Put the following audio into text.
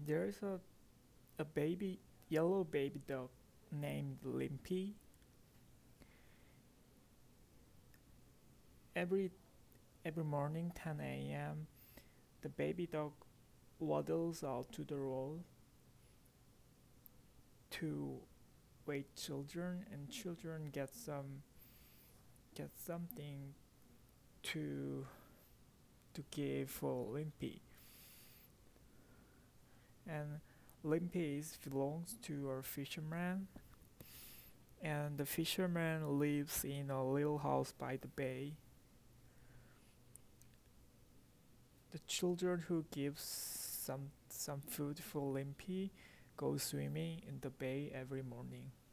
There's a baby yellow baby dog named Limpy. Every every morning 10 a.m. the baby dog waddles out to the road to wake children, and children get something to give for Limpy. And Limpy belongs to a fisherman, and the fisherman lives in a little house by the bay. The children who give some food for Limpy go swimming in the bay every morning.